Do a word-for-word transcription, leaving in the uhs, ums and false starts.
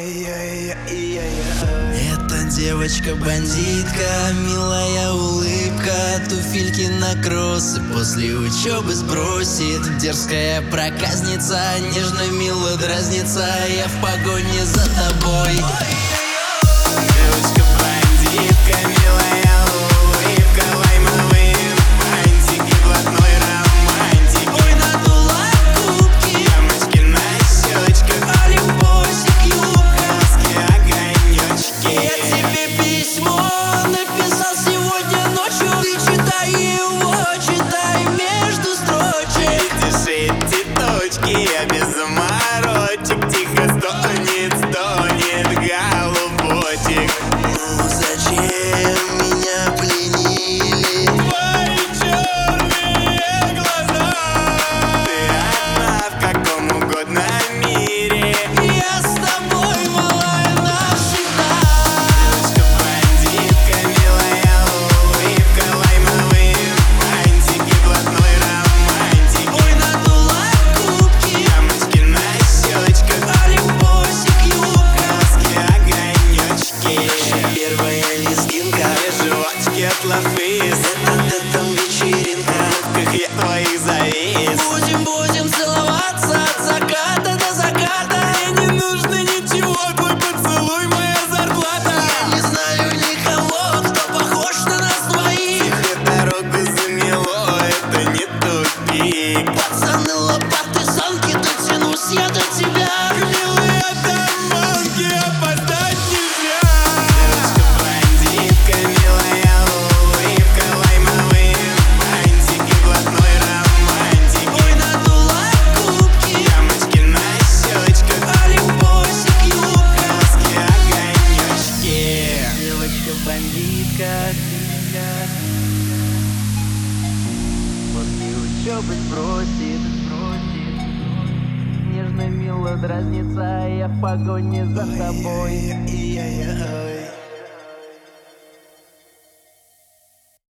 Эта девочка-бандитка, милая улыбка, туфельки на кроссы после учебы сбросит. Дерзкая проказница, нежно мило дразнится, я в погоне за тобой. Девочка-бандитка, милая улыбка, лаймовые бантики, блатной романтики. Ой, надула губки, ямочки на щечках, олимпосик, юбка, глазки, огонечки. я тебе письмо написал сегодня ночью. Ты читай его, читай между строчек. Видишь эти точки, я без заморочек. Тихо стонет, стонет голубочек. Ну зачем меня пленили? Твои черные глаза. Ты одна в каком угодно мире. Я с тобой, малая, навсегда. Девочка-бандитка, милая улыбка, лаймовые бантики, блатной романтики. Ой, надула губки, Ямочки на щечках, олимпосик, юбка, глазки, огонечки. первая лезгинка. Две животики от лафис, Это там вечеринка. как я твоих завис. Будем, будем целоваться от заката до заката. Мне не нужно ничего, твой поцелуй моя зарплата. Не знаю никого, кто похож на нас двоих. Тихо дорогу замело, это не тупик. Пацаны, лопаты, санки, дотянусь я до тебя. Милые обманки, опоздать нельзя. Девочка-бандитка, милая улыбка, лаймовые бантики, блатной романтики. Ой, надула губки, Ямочки на щечках, олимпосик, юбка, глазки, огонечки. девочка-бандитка. После учебы сбросит, сбросит. Нежно мило дразнится, я в погоне за тобой.